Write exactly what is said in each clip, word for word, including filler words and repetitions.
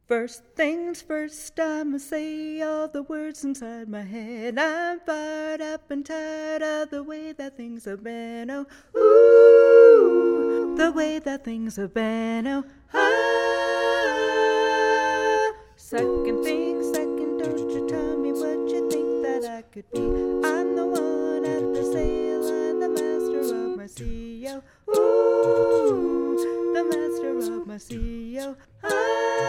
First things first, I'ma say all the words inside my head. I'm fired up and tired of the way that things have been. Oh, ooh, the way that things have been. Oh, ah. Second thing, second, don't you tell me what you think that I could be. I'm the one at the sail and the master of my sea. Oh, ooh, the master of my sea. Oh, ah.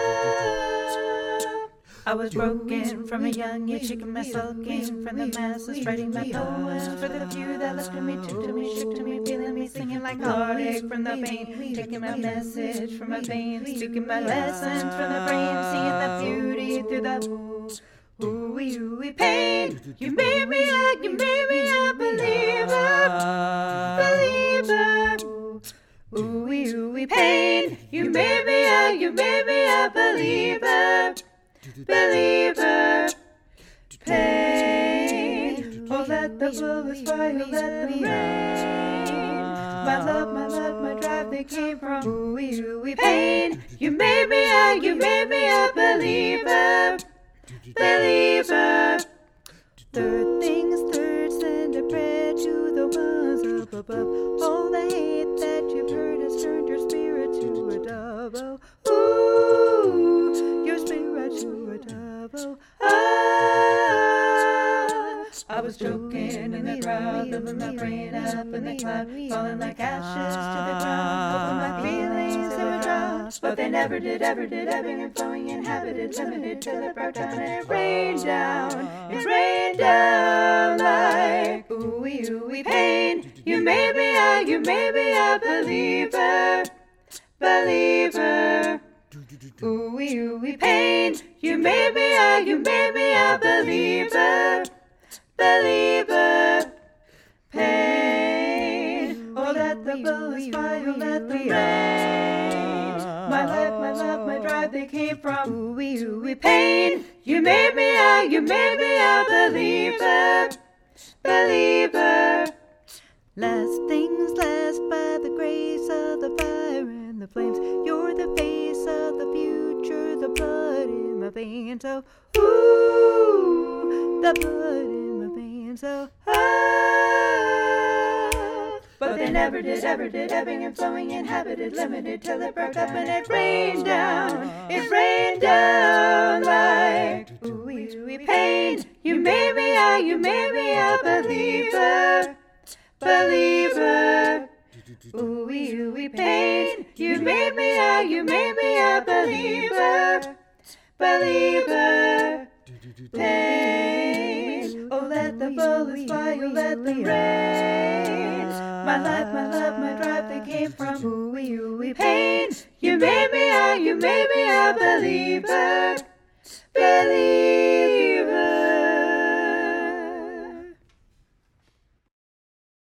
I was broken from a young age, shaking my sulking from the masses, writing my poems for the few that listened to me, took to me, shook to me, feeling me, singing like heartache from the pain, taking my message from my veins, speaking my lessons from the brain, seeing the beauty through the ooey ooey pain. You made me a, you made me a believer, believer. Ooey ooey pain. You made me a, you made me a believer. Believer, pain. Oh, let the bullets fly, oh, let them rain. My love, my love, my drive, they came from ooey ooey pain. You made me a, you made me a believer, believer. Third things third, send a prayer to the ones up above. All the hate that you've heard has turned your spirit to a dove. Oh, ooh, your spirit to a dove. Oh, ah. I was choking in the crowd, living my brain up in the cloud, falling like ashes to the ground. Hoping my feelings they would drown, but they never did, ever did, ebbing and flowing, inhabited, limited, till it broke down and it rained down. It rained down like ooey ooey pain. You made me a, you made me a believer, believer. Ooey ooey pain. You made me a, you made me a believer, believer. Pain. Oh, let the bullets fly, oh, let them rain. My life, my love, my drive, they came from ooey ooey pain. You made me a, you made me a believer, believer. Last things last, by the grace of the fire and the flames. You're the face of the future, the blood in my veins. Oh, ooh, the blood in my veins. Oh, ah. But they never did, ever did, ebbing and flowing, inhabited, limited, till it broke up and it rained down. It rained down like ooey ooey pain. You made me a, you made me a believer, believer. Ooey ooey pain. You made me a, you made me a believer, believer. Pain. Oh, let the bullets fly, oh, let them rain. My life, my love, my drive, they came from ooey ooey pain. You made me a, you made me a believer.